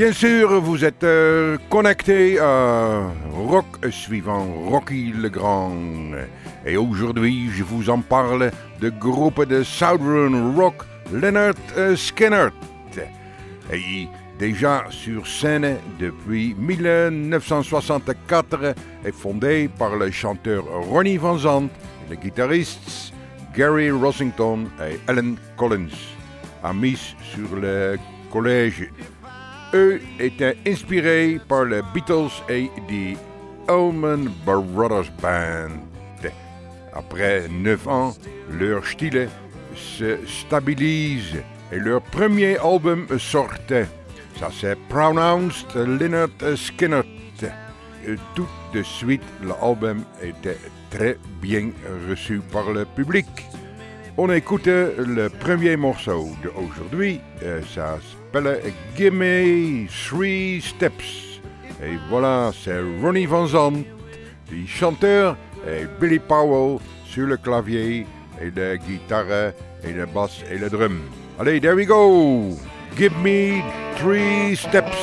Bien sûr, vous êtes connecté à Rock suivant Rocky Legrand. Et aujourd'hui, je vous en parle du groupe de Southern Rock Lynyrd Skynyrd. Et déjà sur scène depuis 1964 et fondé par le chanteur Ronnie Van Zant et les guitaristes Gary Rossington et Alan Collins, amis sur le collège. Eux étaient inspirés par les Beatles et the Allman Brothers Band. Après 9 ans, leur style se stabilise et leur premier album sortait. Ça c'est Pronounced Lynyrd Skynyrd. Tout de suite, l'album était très bien reçu par le public. On écoute le premier morceau d'aujourd'hui, ça s'appelle Gimme 3 Steps. Et voilà, c'est Ronnie Van Zant, le chanteur, et Billy Powell sur le clavier, et la guitare, et le basse, et le drum. Allez, there we go! Give me 3 steps.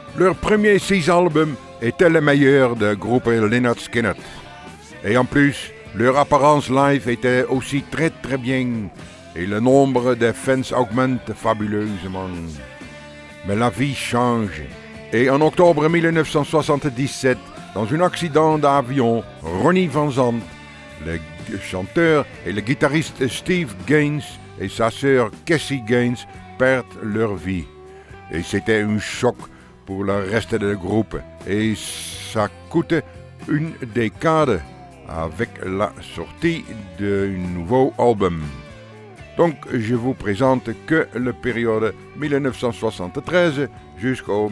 Leurs premiers 6 albums étaient les meilleurs du groupe Lynyrd Skynyrd. Et en plus, leur apparence live était aussi très très bien. Et le nombre de fans augmente fabuleusement. Mais la vie change. Et en octobre 1977, dans un accident d'avion, Ronnie Van Zant, le chanteur et le guitariste Steve Gaines et sa sœur Cassie Gaines perdent leur vie. Et c'était un choc pour le reste du groupe. Et ça coûte une décade avec la sortie d'un nouveau album. Donc, je vous présente que la période 1973 jusqu'au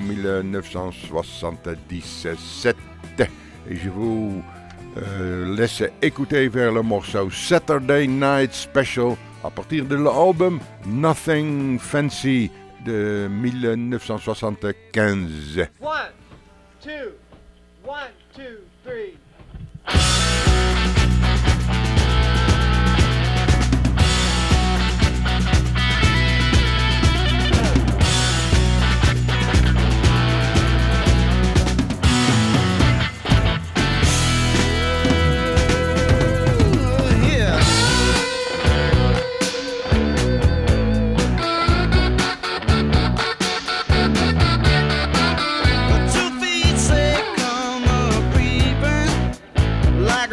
1977. Et je vous laisse écouter vers le morceau Saturday Night Special à partir de l'album Nothing Fancy de 1975. 1, 2, 1, 2, 3. Like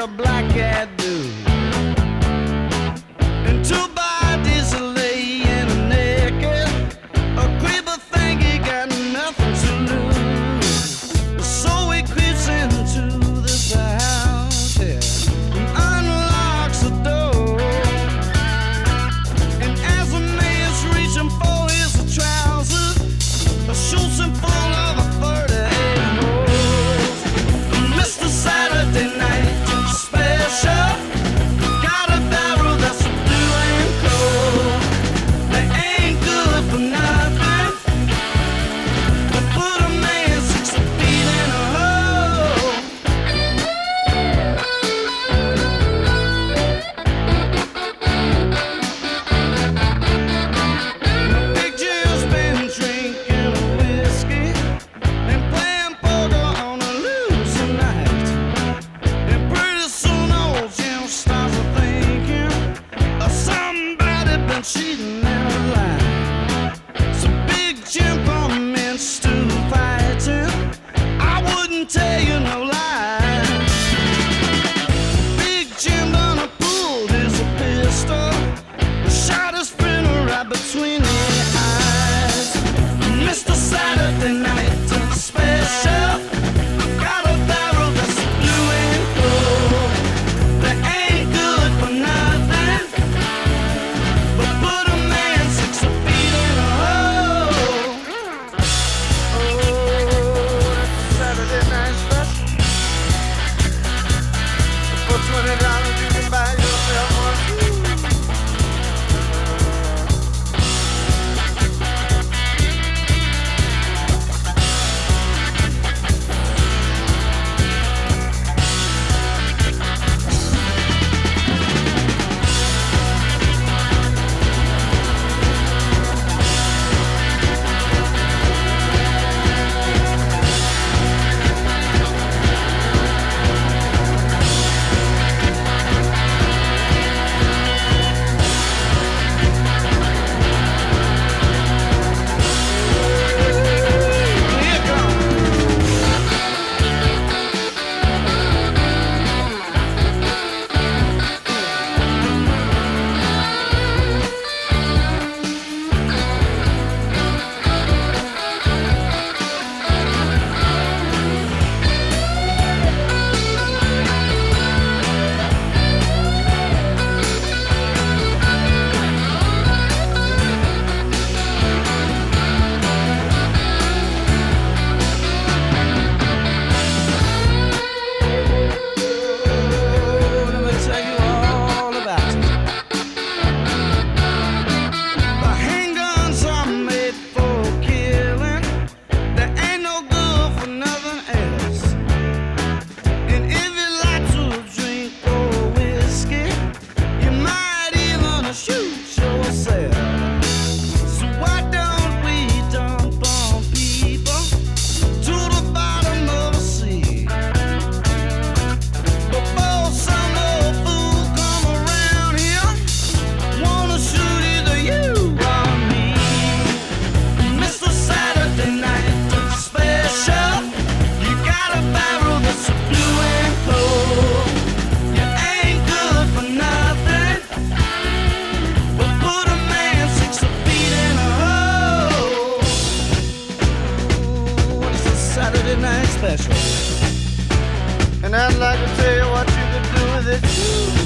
And I'd like to tell you what you could do with it too.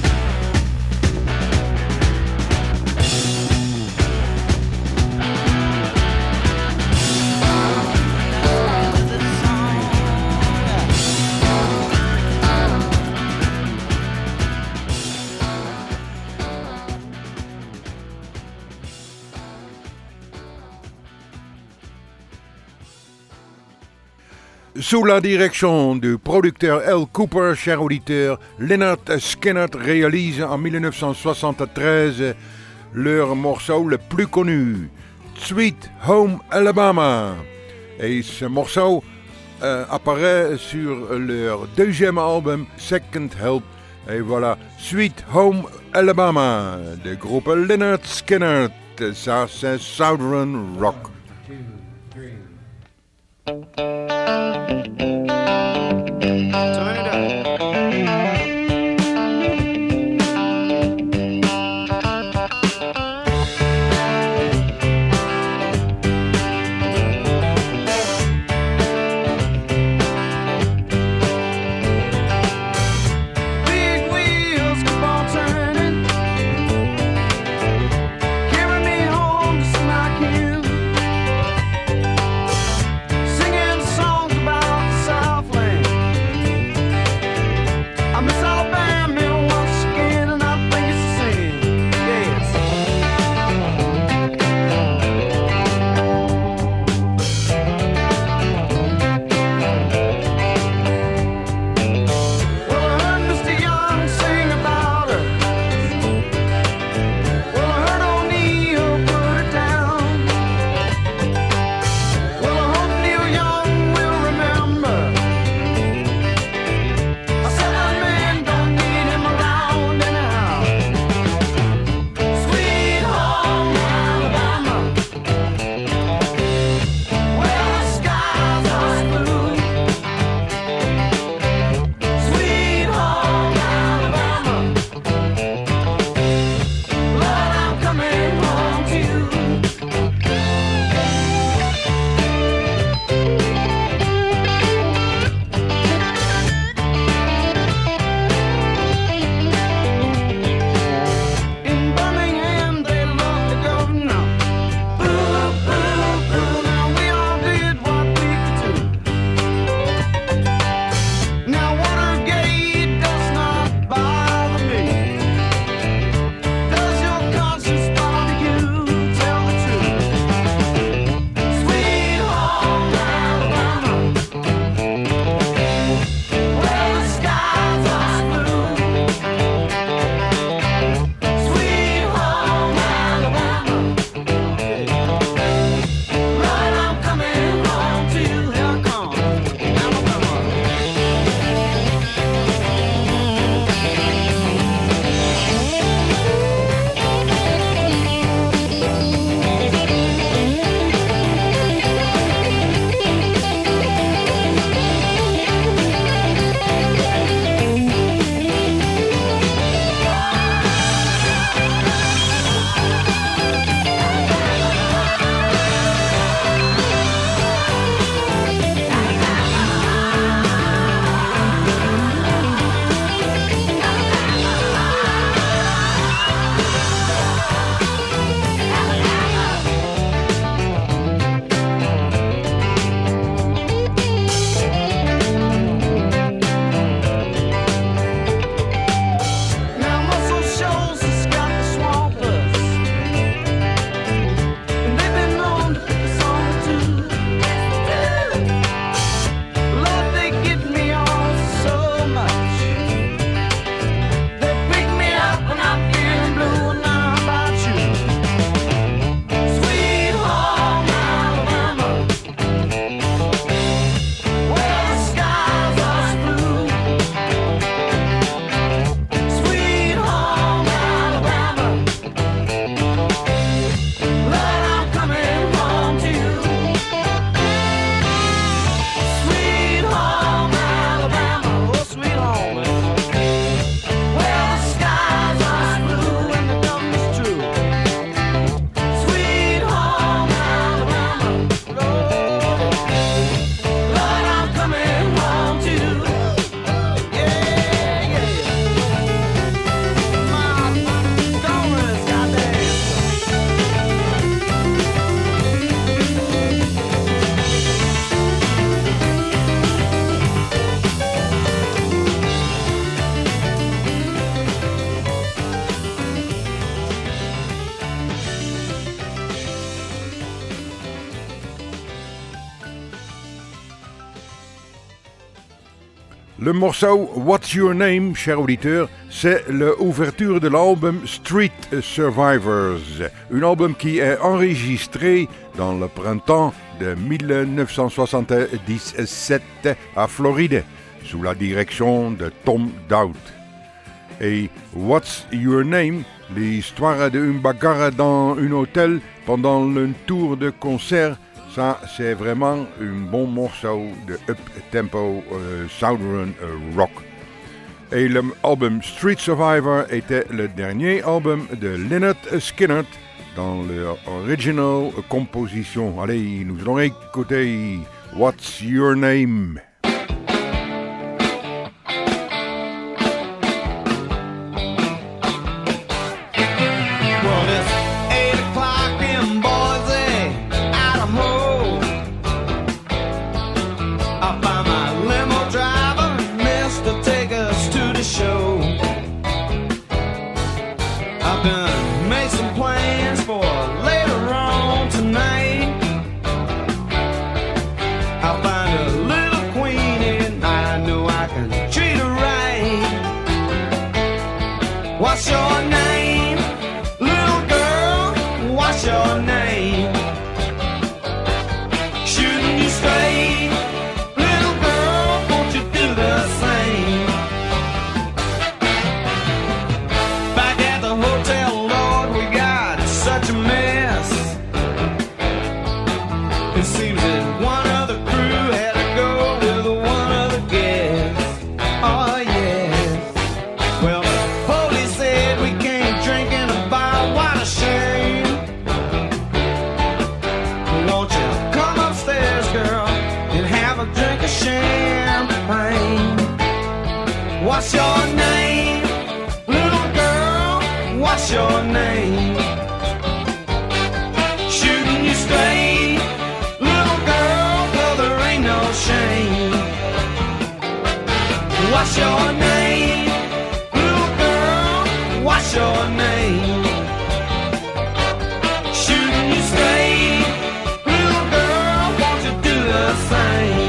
Sous la direction du producteur Al Cooper, cher auditeur, Lynyrd Skynyrd réalise en 1973 leur morceau le plus connu, Sweet Home Alabama. Et ce morceau apparaît sur leur deuxième album, Second Help. Et voilà, Sweet Home Alabama, du groupe Lynyrd Skynyrd. Ça, c'est Southern Rock. 1, 2, 3. Turn it up. Big wheels keep on turning, carry me home to Smokin'. Singing songs about the Southland. Le morceau What's Your Name, cher auditeur, c'est l'ouverture de l'album Street Survivors, un album qui est enregistré dans le printemps de 1977 à Floride, sous la direction de Tom Dowd. Et What's Your Name, l'histoire d'une bagarre dans un hôtel pendant un tour de concert, ça c'est vraiment un bon morceau de up-tempo Southern rock. Et l'album Street Survivor était le dernier album de Lynyrd Skynyrd dans l'original composition. Allez, nous allons écouter What's Your Name? What's your name, little girl? What's your name? Shooting you straight, little girl, won't you do the same? Back at the hotel, Lord, we got such a mess. It seems that one of the crew had to go with one of the guests. Oh yes. Well, champagne. What's your name, little girl? What's your name? Shooting you straight, little girl, well there ain't no shame. What's your name, little girl? What's your name? Shooting you straight, little girl, won't you do the same?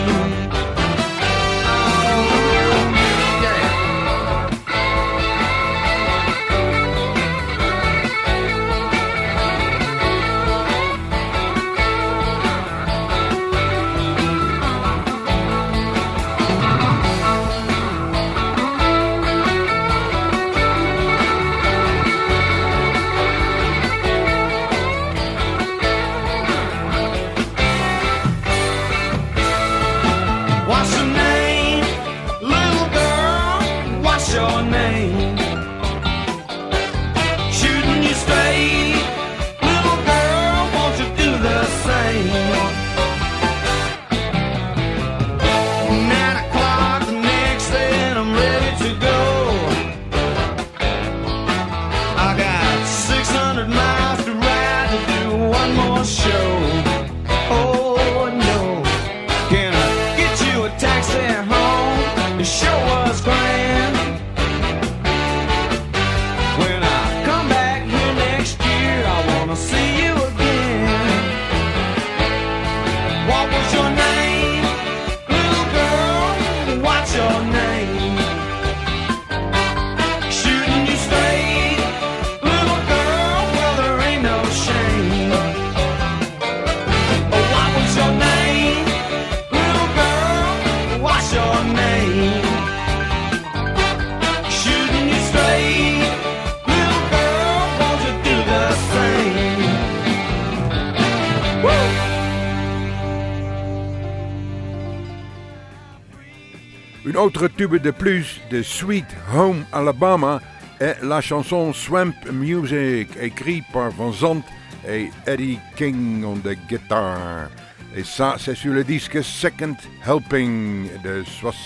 Un autre tube de plus de Sweet Home Alabama est la chanson Swamp Music, écrite par Van Zandt et Eddie King on the guitar. Et ça, c'est sur le disque Second Helping de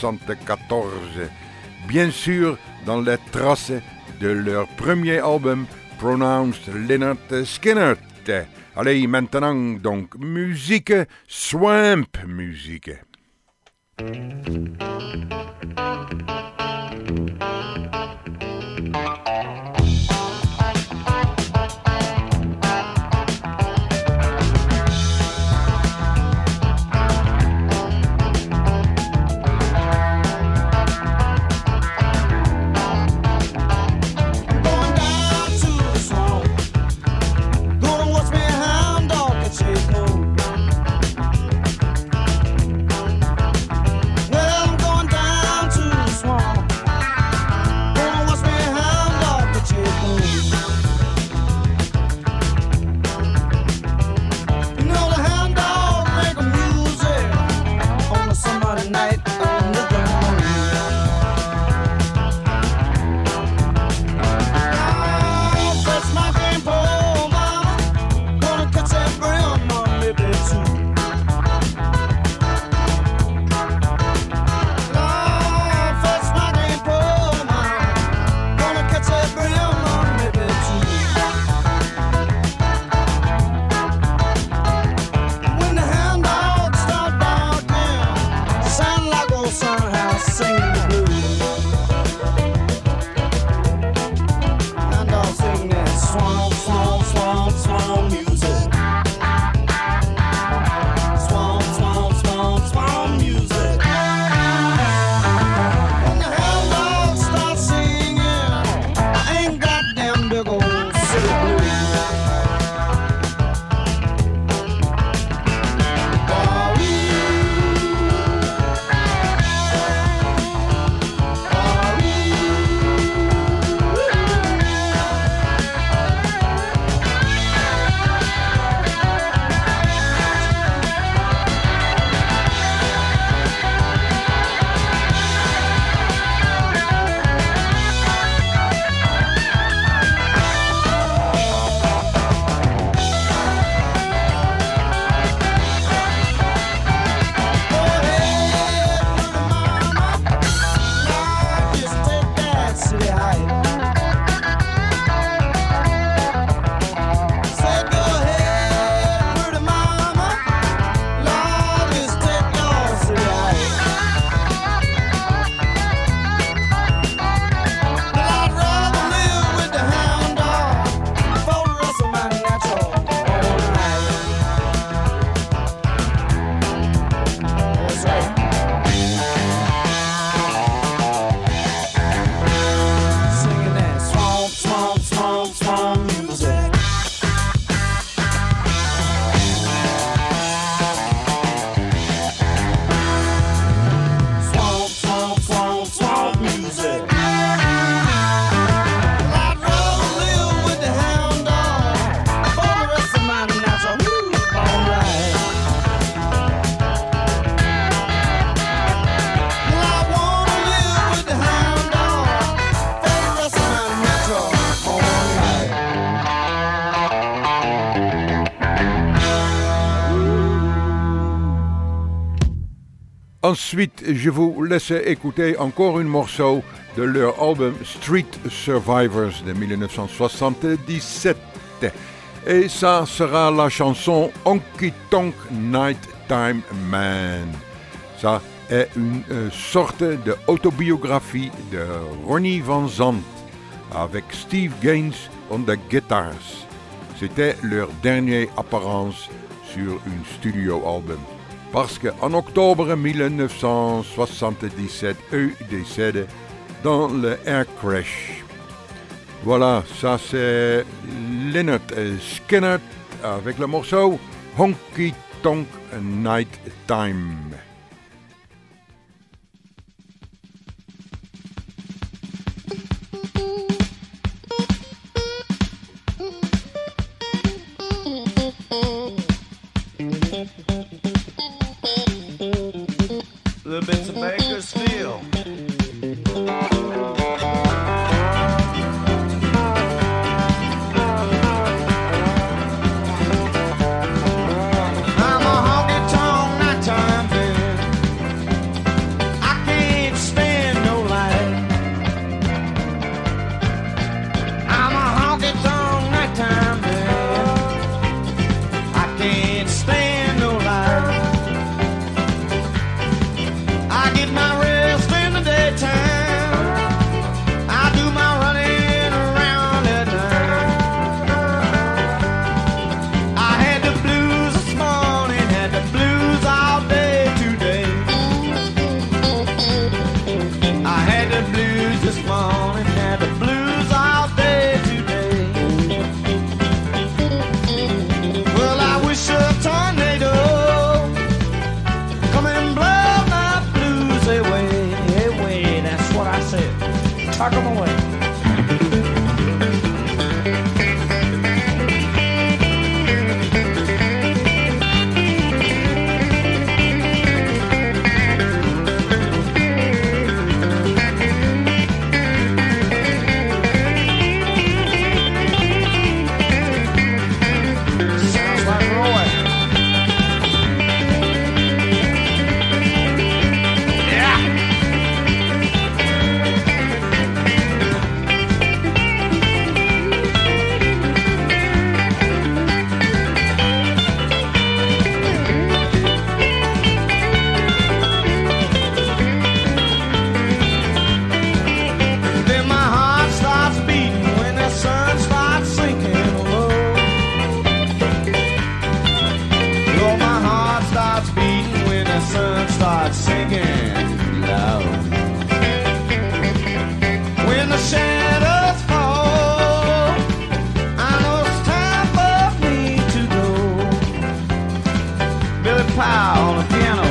1974. Bien sûr, dans les traces de leur premier album, Pronounced Lynyrd Skynyrd. Allez, maintenant, donc, musique, Swamp Music. Ensuite, je vous laisse écouter encore un morceau de leur album Street Survivors de 1977. Et ça sera la chanson Honky Tonk Nighttime Man. Ça est une sorte d'autobiographie de Ronnie Van Zant avec Steve Gaines on the guitars. C'était leur dernière apparence sur un studio album. Parce qu'en octobre 1977, eux décèdent dans le air crash. Voilà, ça c'est Lynyrd Skynyrd avec le morceau Honky Tonk Night Time. Little bits of Bakersfield. I'm a honky-tonk nighttime band. I can't stand no light. I'm a honky-tonk nighttime band. I can't stand no light. I get my rest in the daytime. I do my running around at night. I had the blues this morning, had the blues all day today. I had the blues this morning, had the blues all day today. Well, I wish a tornado come and blow my blues away, away. That's what I said. Tuck 'em away. Sounds like Roy. Yeah. Then my heart starts beating when the sun starts sinking low. Oh, my heart starts beating when the sun starts sinking low. When the shadows fall, I know it's time for me to go. Billy Powell on the piano.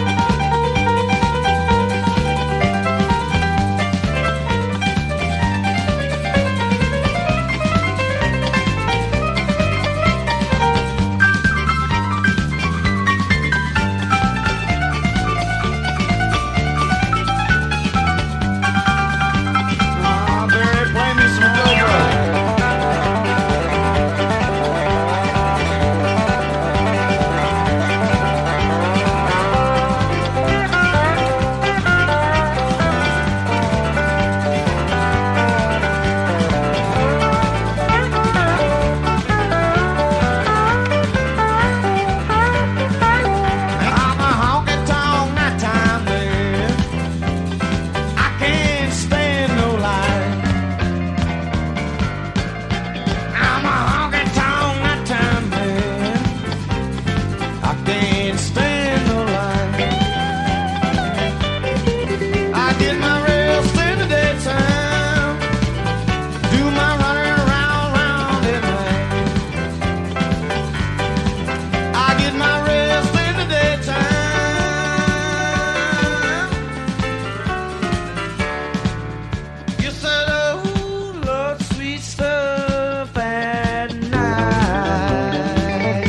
Barry, play me some dobro. I'm a honky-tonk nighttime man. I can't stand no light. I'm a honky-tonk nighttime man. I can't stand no light. I get my rest in the daytime. Do my running round at night. I get my rest in the daytime. You said, oh, Lord, sweet stuff at night.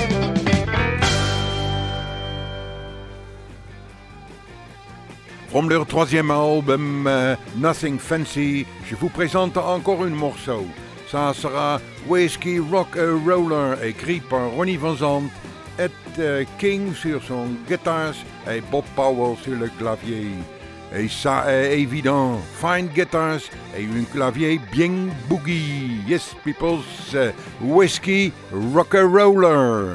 From leur troisième album Nothing Fancy, je vous présente encore un morceau. Ça sera Whiskey Rock Roller, écrit par Ronnie Van Zant Ed King sur son guitare et Bob Powell sur le clavier. Et ça est évident, fine guitars et un clavier bien boogie. Yes, peoples, whiskey rock'n'roller.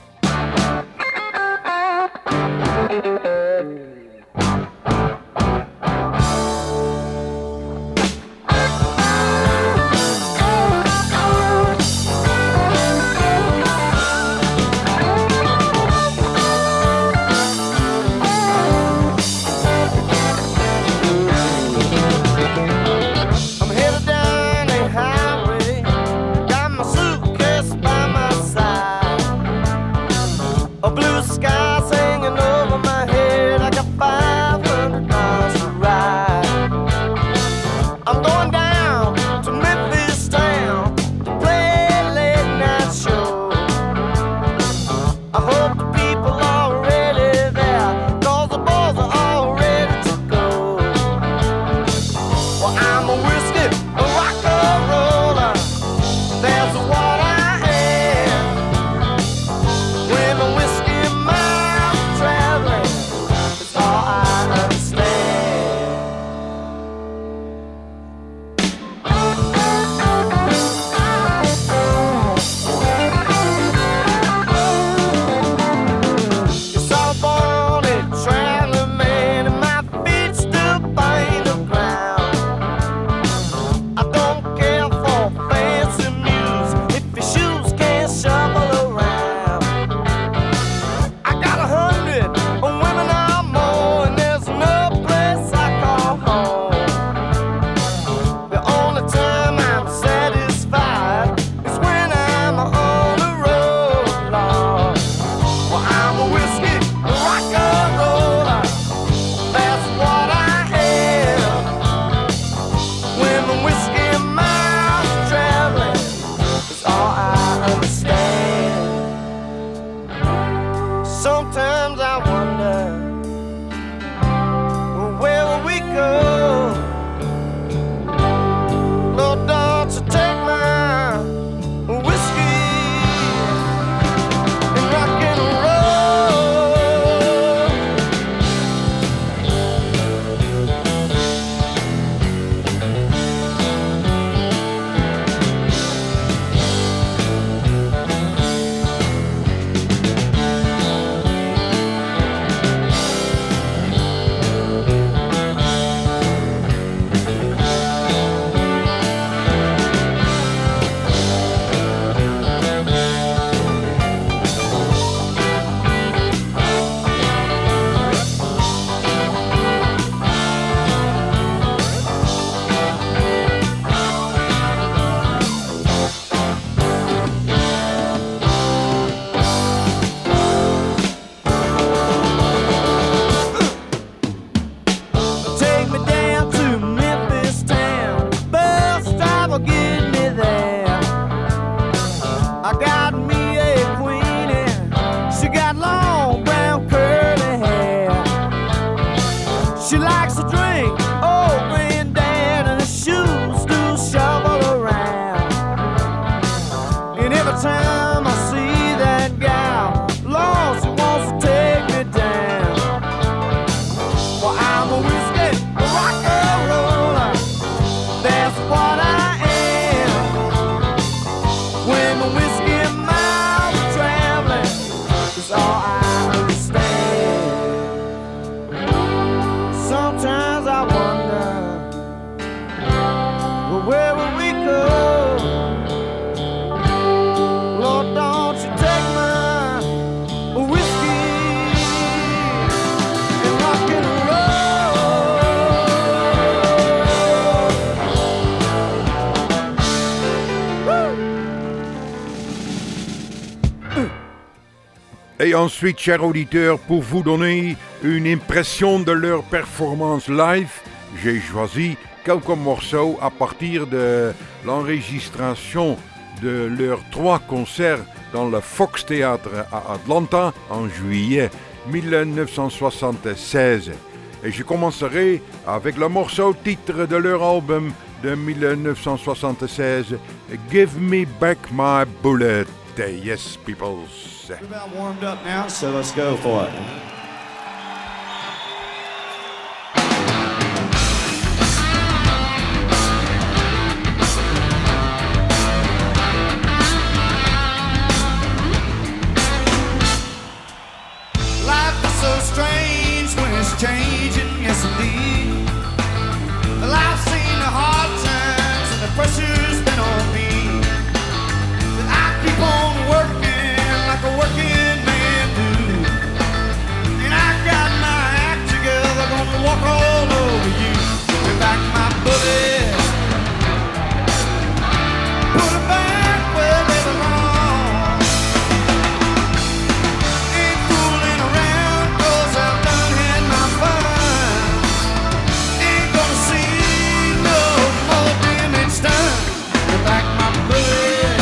Et ensuite, chers auditeurs, pour vous donner une impression de leur performance live, j'ai choisi quelques morceaux à partir de l'enregistration de leurs 3 concerts dans le Fox Theatre à Atlanta en juillet 1976. Et je commencerai avec le morceau titre de leur album de 1976, Give Me Back My Bullet. Day. Yes, peoples. We're about warmed up now, so let's go for it. Life is so strange when it's changing, yes indeed. Well, I've seen the hard times and the pressure's been on me. But I keep on working like a working man do. And I got my act together, gonna walk all over you. Give back my bullet, put it back where they belong. Ain't fooling around 'cause I've done had my fun. Ain't gonna see no more damage done. Give back my bullet.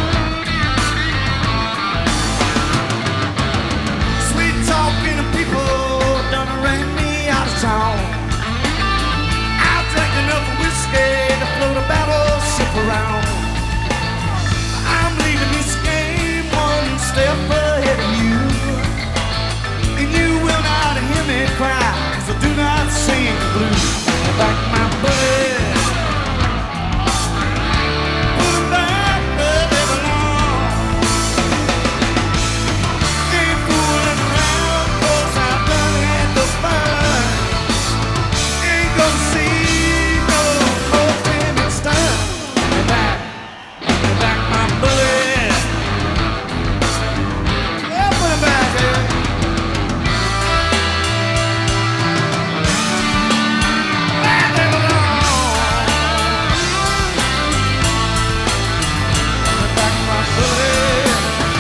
Sweet talking to people done ran me out of town. I've drank enough whiskey to float a battleship around. I'm leaving this game one step ahead of you. And you will not hear me cry, so do not sing the blues. Back my bullet, put 'em back where they belong. Ain't fooling around 'cause I've done had the fun. Ain't gonna see no more damage done. Back my bullet. Yeah, put 'em back there. Where they belong. Back my bullet.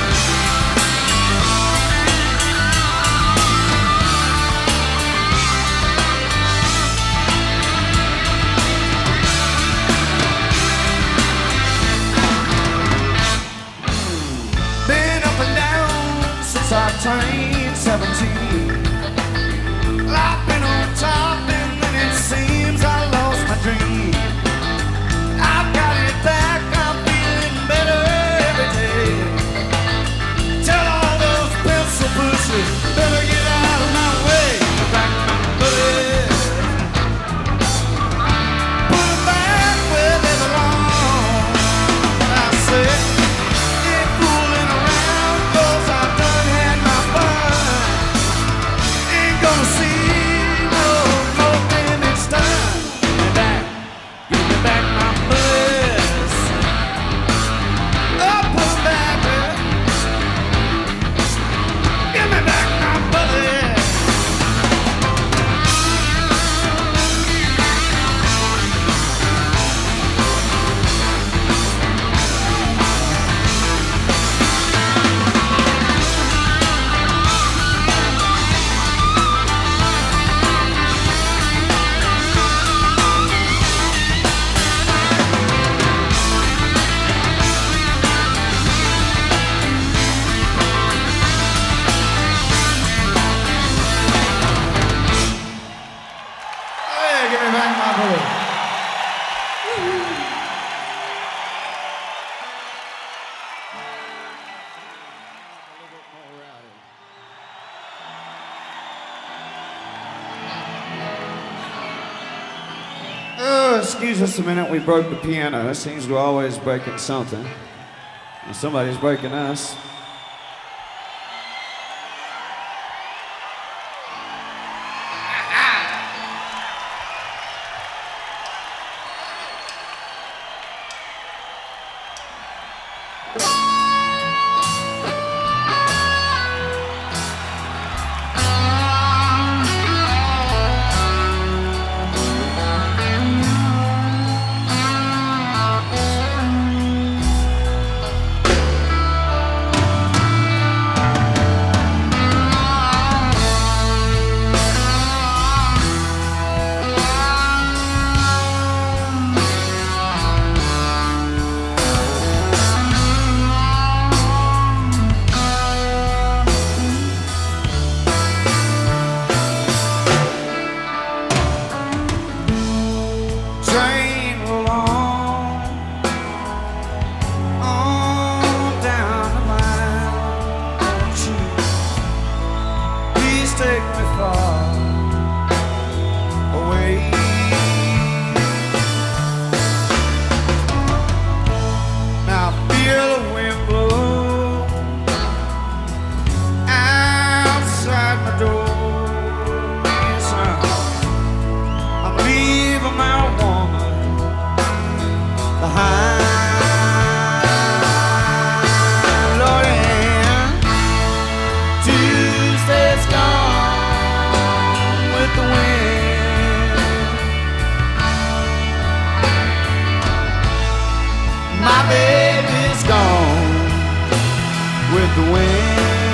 Been up and down since I turned 17. Well, I've been on top and then it seems I lost my dream. I've got it back, I'm feeling better every day. Tell all those pencil pushers, better get out of my way. Back my bullet, put 'em back where they belong. I said, ain't fooling around 'cause I've done had my fun. Ain't gonna see no more damage done. Give me back my bullets. Oh, put 'em back, baby. Give me back my bullets. Hey, give me back my bullets. Oh, excuse us a minute, we broke the piano. It seems we're always breaking something. And somebody's breaking us. baby's gone with the wind.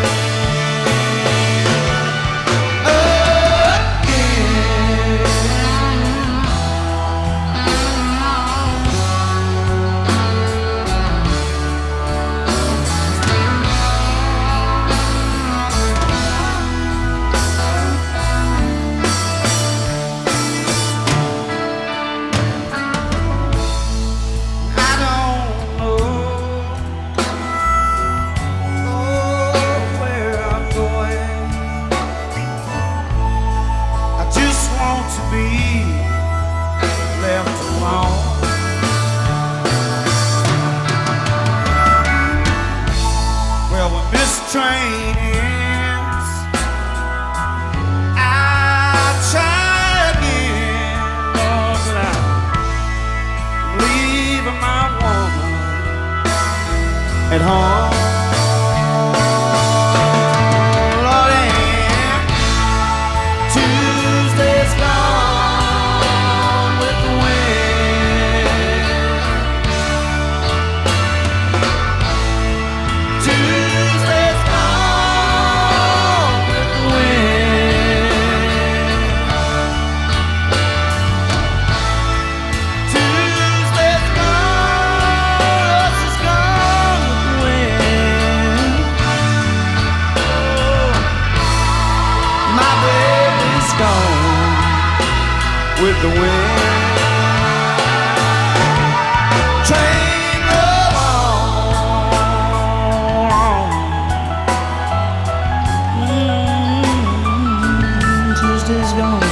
Train ends, I'll try again, Lord, but I'm leaving my woman at home. Lord, and Tuesday's gone with the wind. Tuesday's with the wind. Train roll on. Tuesday's gone.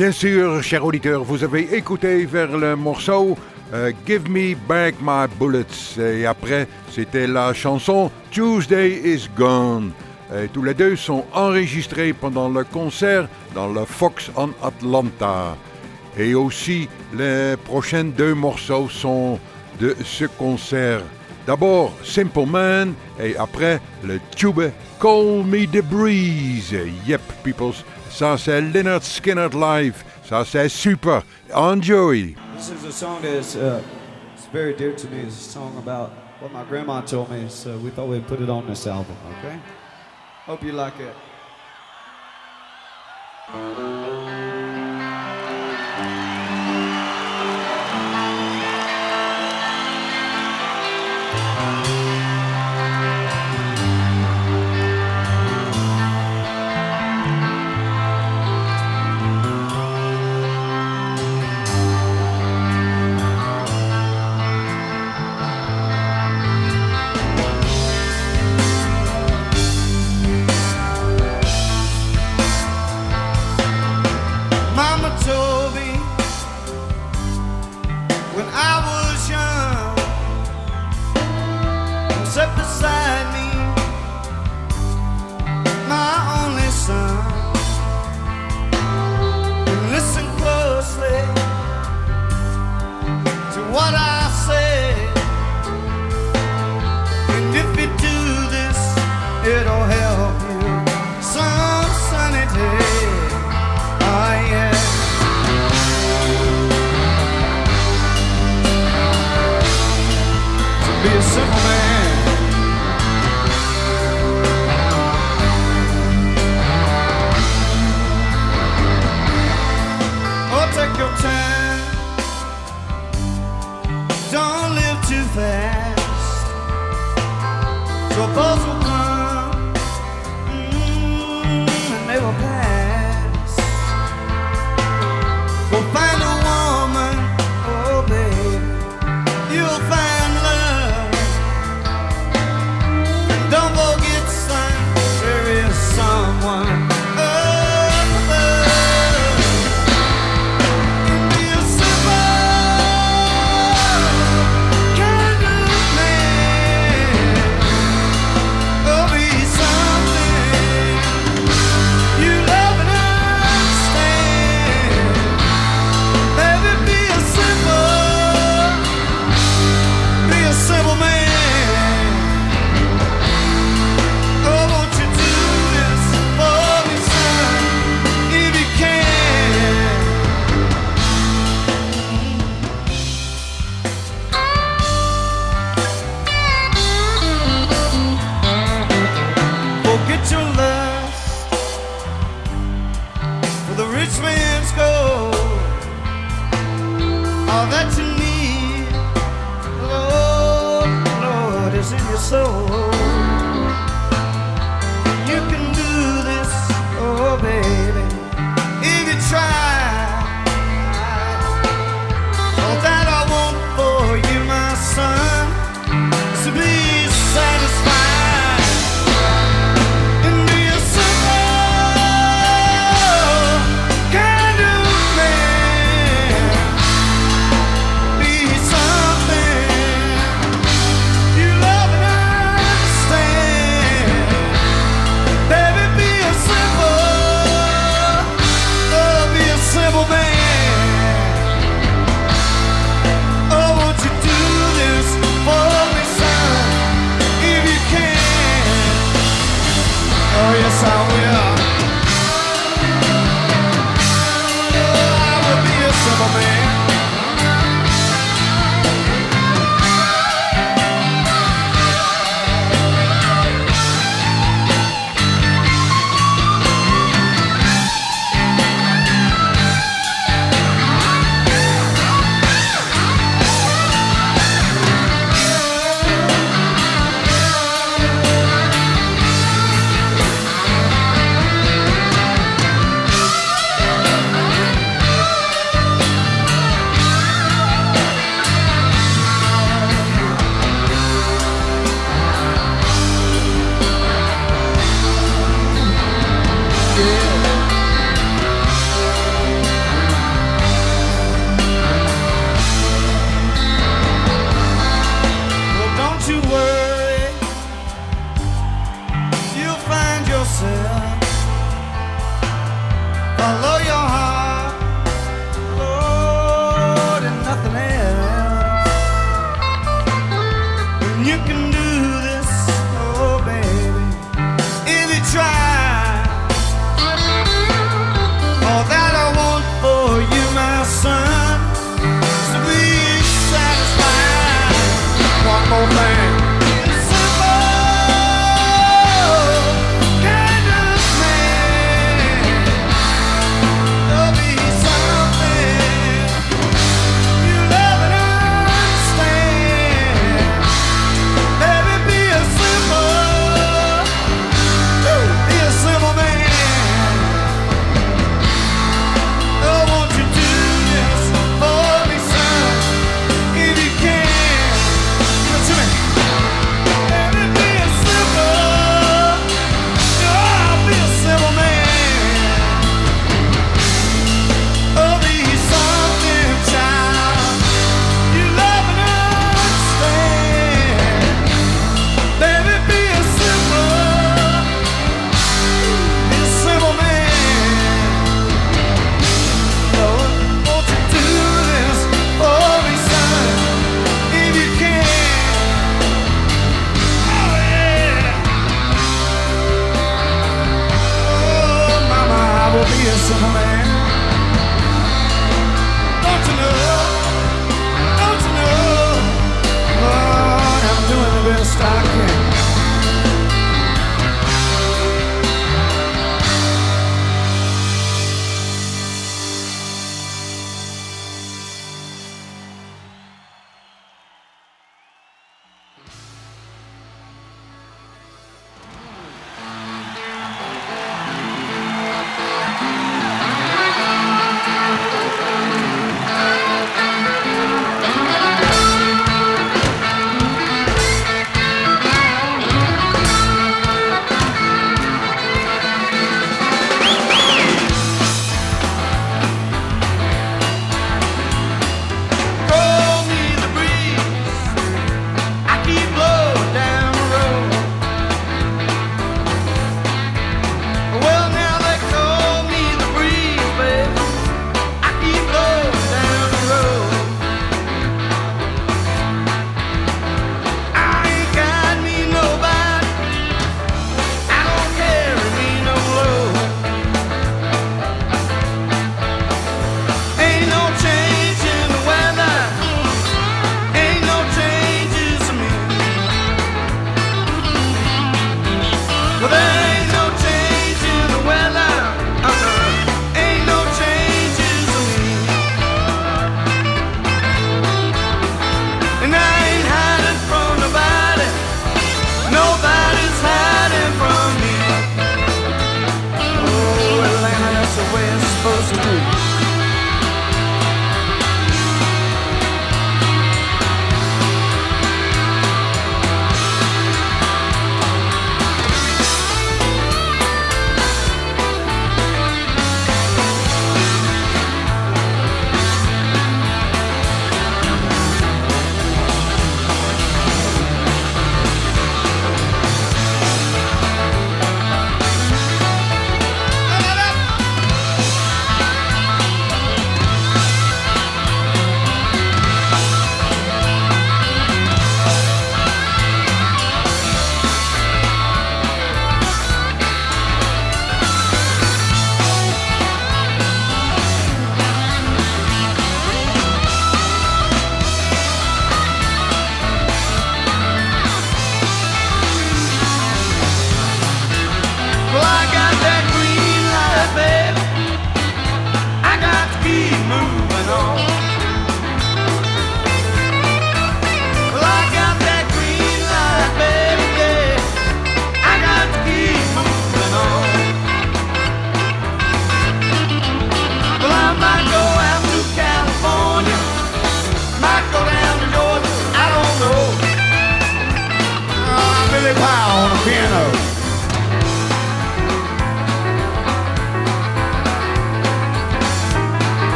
Bien sûr, chers auditeurs, vous avez écouté vers le morceau Give Me Back My Bullets. Et après, c'était la chanson Tuesday is Gone. Et tous les deux sont enregistrés pendant le concert dans le Fox en Atlanta. Et aussi, les prochains deux morceaux sont de ce concert. D'abord, Simple Man, et après, le tube Call Me The Breeze. Yep, peoples, ça c'est Lynyrd Skynyrd Live. Ça c'est super. Enjoy. This is a song that's it's very dear to me. It's a song about what my grandma told me, so we thought we'd put it on this album, okay? Hope you like it.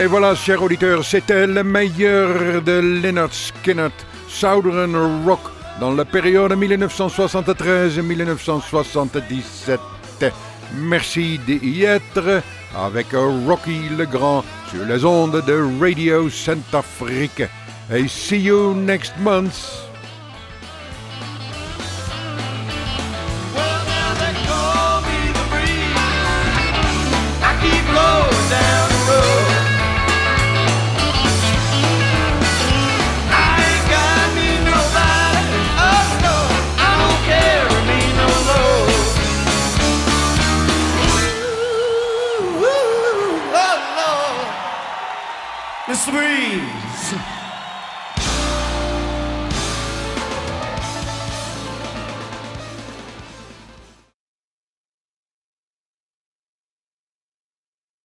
Et voilà, chers auditeurs, c'était le meilleur de Lynyrd Skynyrd, Southern Rock, dans la période 1973-1977. Merci d'y être avec Rocky le Grand sur les ondes de Radio Centrafrique. Et see you next month. Mr. Breeze.